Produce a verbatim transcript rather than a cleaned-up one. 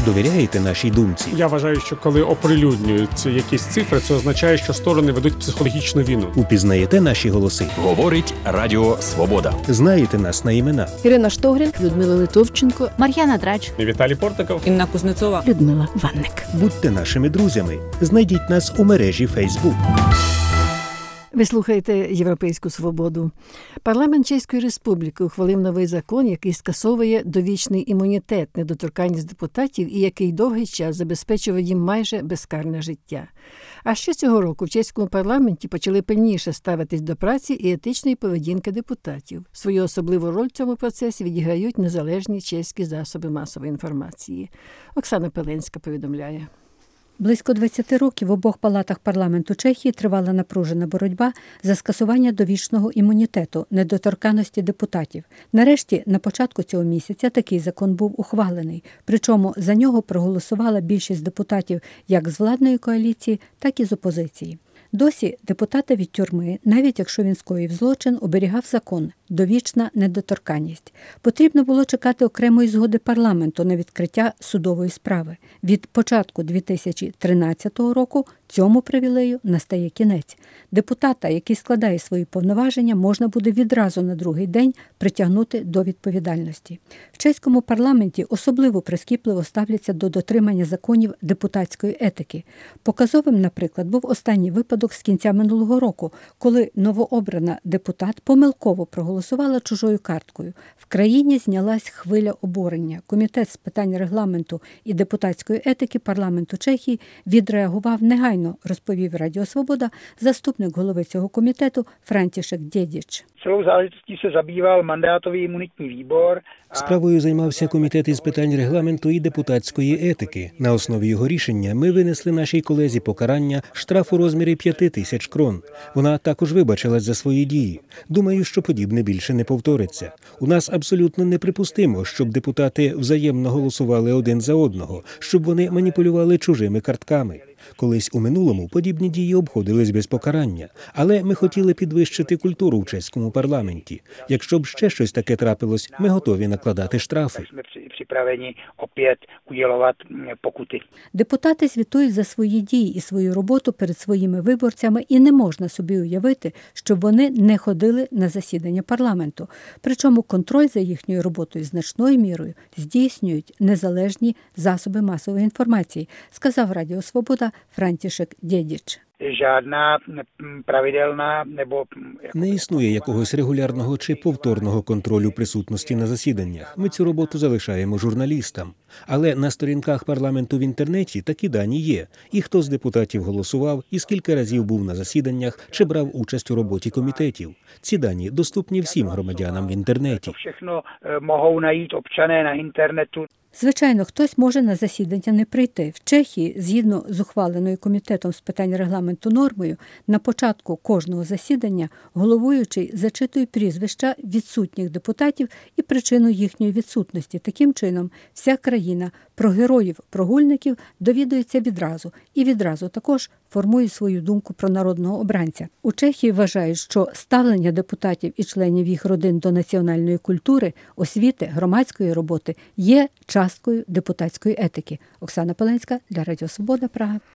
довіряєте нашій думці? Я вважаю, що коли оприлюднюються якісь цифри, це означає, що сторони ведуть психологічну війну. Упізнаєте наші голоси? Говорить Радіо Свобода. Знаєте нас на імена? Ірина Штогрін, Людмила Литовченко, Мар'яна Драч, Віталій Портиков, Інна Кузнецова, Людмила Ванник. Будьте нашими друзями. Знайдіть нас у мережі Фейсбук. Ви слухаєте «Європейську свободу». Парламент Чеської Республіки ухвалив новий закон, який скасовує довічний імунітет, недоторканність депутатів і який довгий час забезпечував їм майже безкарне життя. А ще цього року в чеському парламенті почали пильніше ставитись до праці і етичної поведінки депутатів. Свою особливу роль в цьому процесі відіграють незалежні чеські засоби масової інформації. Оксана Пеленська повідомляє. Близько двадцять років в обох палатах парламенту Чехії тривала напружена боротьба за скасування довічного імунітету, недоторканності депутатів. Нарешті, на початку цього місяця такий закон був ухвалений, причому за нього проголосувала більшість депутатів як з владної коаліції, так і з опозиції. Досі депутата від тюрми, навіть якщо він скоїв злочин, оберігав закон – довічна недоторканність. Потрібно було чекати окремої згоди парламенту на відкриття судової справи. Від початку дві тисячі тринадцятого року цьому привілею настає кінець. Депутата, який складає свої повноваження, можна буде відразу на другий день притягнути до відповідальності. В чеському парламенті особливо прискіпливо ставляться до дотримання законів депутатської етики. Показовим, наприклад, був останній випадок з кінця минулого року, коли новообрана депутат помилково проголосувала чужою карткою. В країні знялась хвиля обурення. Комітет з питань регламенту і депутатської етики парламенту Чехії відреагував негайно, розповів Радіо Свобода заступник голови цього комітету Франтішек Дєдіч. Celou záležitostí se zabýval mandátový imunitní výbor. Справою займався комітет із питань регламенту і депутатської етики. На основі його рішення ми винесли нашій колезі покарання штраф у розмірі п'яти тисяч крон. Вона також вибачилась за свої дії. Думаю, що подібне більше не повториться. У нас абсолютно неприпустимо, щоб депутати взаємно голосували один за одного, щоб вони маніпулювали чужими картками. Колись у минулому подібні дії обходились без покарання, але ми хотіли підвищити культуру в чеському парламенті. Якщо б ще щось таке трапилось, ми готові накладати штрафи. Депутати звітують за свої дії і свою роботу перед своїми виборцями, і не можна собі уявити, щоб вони не ходили на засідання парламенту. Причому контроль за їхньою роботою значною мірою здійснюють незалежні засоби масової інформації, сказав Радіо Свобода Франтішек Дєдіч. Žádná pravidelná nebo... Не існує якогось регулярного чи повторного контролю присутності на засіданнях. Ми цю роботу залишаємо журналістам. Але на сторінках парламенту в інтернеті такі дані є. І хто з депутатів голосував, і скільки разів був на засіданнях, чи брав участь у роботі комітетів. Ці дані доступні всім громадянам в інтернеті. Všechno mohou najít občané na internetu. Звичайно, хтось може на засідання не прийти. В Чехії, згідно з ухваленою комітетом з питань регламенту нормою, на початку кожного засідання головуючий зачитує прізвища відсутніх депутатів і причину їхньої відсутності. Таким чином, вся країна про героїв-прогульників довідується відразу і відразу також формує свою думку про народного обранця. У Чехії вважають, що ставлення депутатів і членів їх родин до національної культури, освіти, громадської роботи є часткою депутатської етики. Оксана Пеленська для Радіо Свобода, Прага.